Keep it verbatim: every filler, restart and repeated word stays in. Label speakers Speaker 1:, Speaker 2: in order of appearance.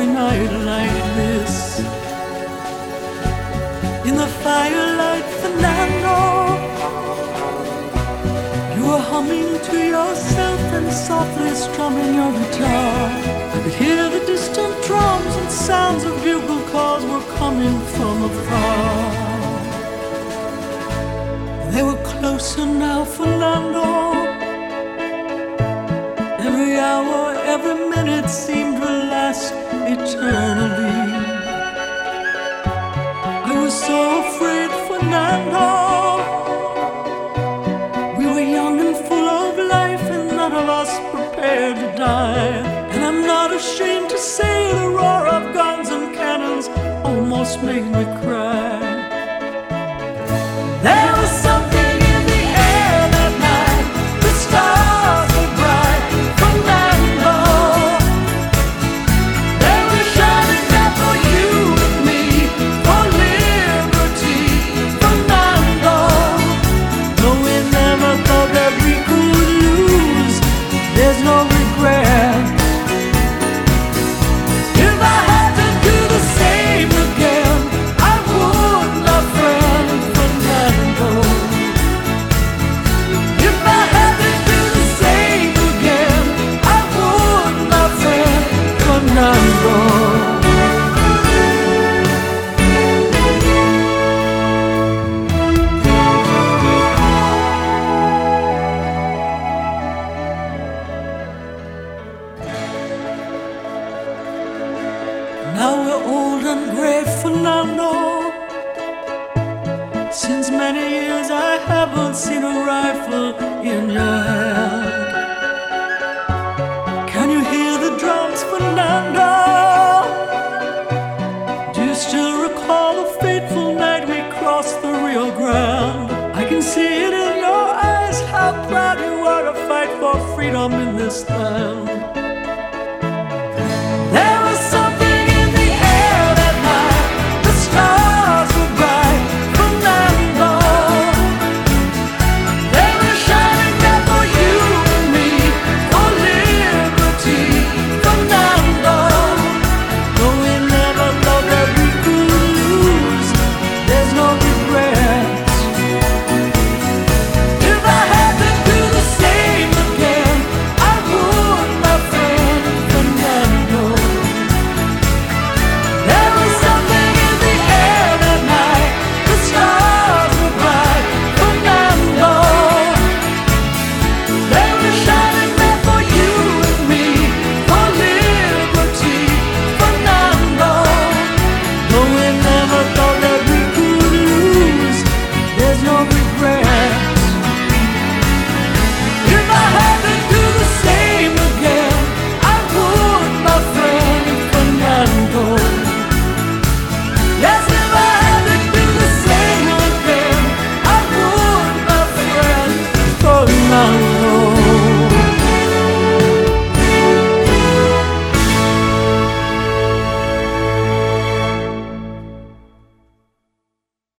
Speaker 1: every night like this. In the firelight, Fernando, you were humming to yourself and softly strumming your guitar. I could hear the distant drums and sounds of bugle calls were coming from afar. They were closer now, Fernando. Every hour, every minute seemed to last eternally. I was so afraid, Fernando. We were young and full of life, and none of us prepared to die. And I'm not ashamed to say the roar of guns and cannons almost made me cry. There was something in the air that night. The stars were bright, Fernando. They were shining there for you and me, for liberty, Fernando. Though we never thought that we could lose, there's no regret. If I had to do the same again, I would, my friend Fernando. If I had to do the same again, I would, my friend Fernando. Now we're old and gray, Fernando. Since many years I haven't seen a rifle in your hand. Can you hear the drums, Fernando? Do you still recall the fateful night we crossed the Rio Grande? I can see it in your eyes, how proud you are to fight for freedom in this land.